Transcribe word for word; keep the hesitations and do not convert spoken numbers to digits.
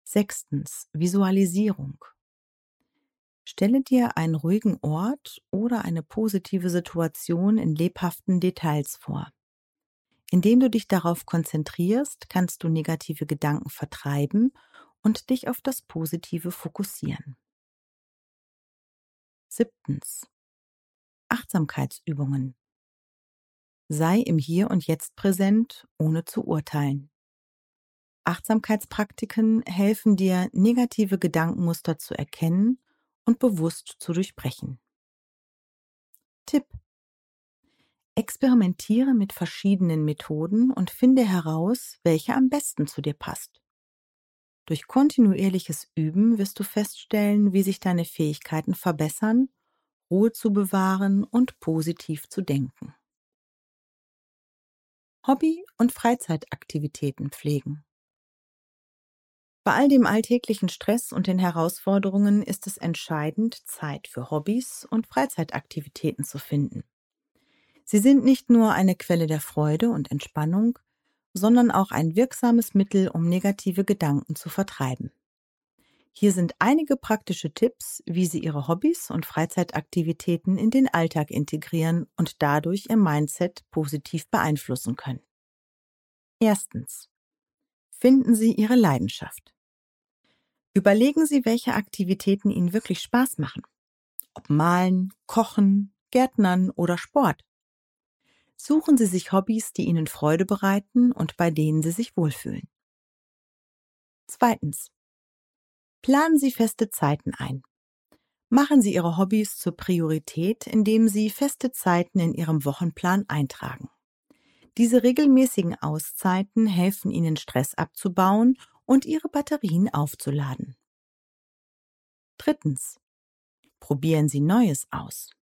Sechstens. Visualisierung. Stelle dir einen ruhigen Ort oder eine positive Situation in lebhaften Details vor. Indem du dich darauf konzentrierst, kannst du negative Gedanken vertreiben und dich auf das Positive fokussieren. Siebtens. Achtsamkeitsübungen. Sei im Hier und Jetzt präsent, ohne zu urteilen. Achtsamkeitspraktiken helfen dir, negative Gedankenmuster zu erkennen und bewusst zu durchbrechen. Tipp: Experimentiere mit verschiedenen Methoden und finde heraus, welche am besten zu dir passt. Durch kontinuierliches Üben wirst du feststellen, wie sich deine Fähigkeiten verbessern, Ruhe zu bewahren und positiv zu denken. Hobby- und Freizeitaktivitäten pflegen. Bei all dem alltäglichen Stress und den Herausforderungen ist es entscheidend, Zeit für Hobbys und Freizeitaktivitäten zu finden. Sie sind nicht nur eine Quelle der Freude und Entspannung, sondern auch ein wirksames Mittel, um negative Gedanken zu vertreiben. Hier sind einige praktische Tipps, wie Sie Ihre Hobbys und Freizeitaktivitäten in den Alltag integrieren und dadurch Ihr Mindset positiv beeinflussen können. Erstens. Finden Sie Ihre Leidenschaft. Überlegen Sie, welche Aktivitäten Ihnen wirklich Spaß machen. Ob Malen, Kochen, Gärtnern oder Sport. Suchen Sie sich Hobbys, die Ihnen Freude bereiten und bei denen Sie sich wohlfühlen. Zweitens. Planen Sie feste Zeiten ein. Machen Sie Ihre Hobbys zur Priorität, indem Sie feste Zeiten in Ihrem Wochenplan eintragen. Diese regelmäßigen Auszeiten helfen Ihnen, Stress abzubauen und Ihre Batterien aufzuladen. Drittens. Probieren Sie Neues aus.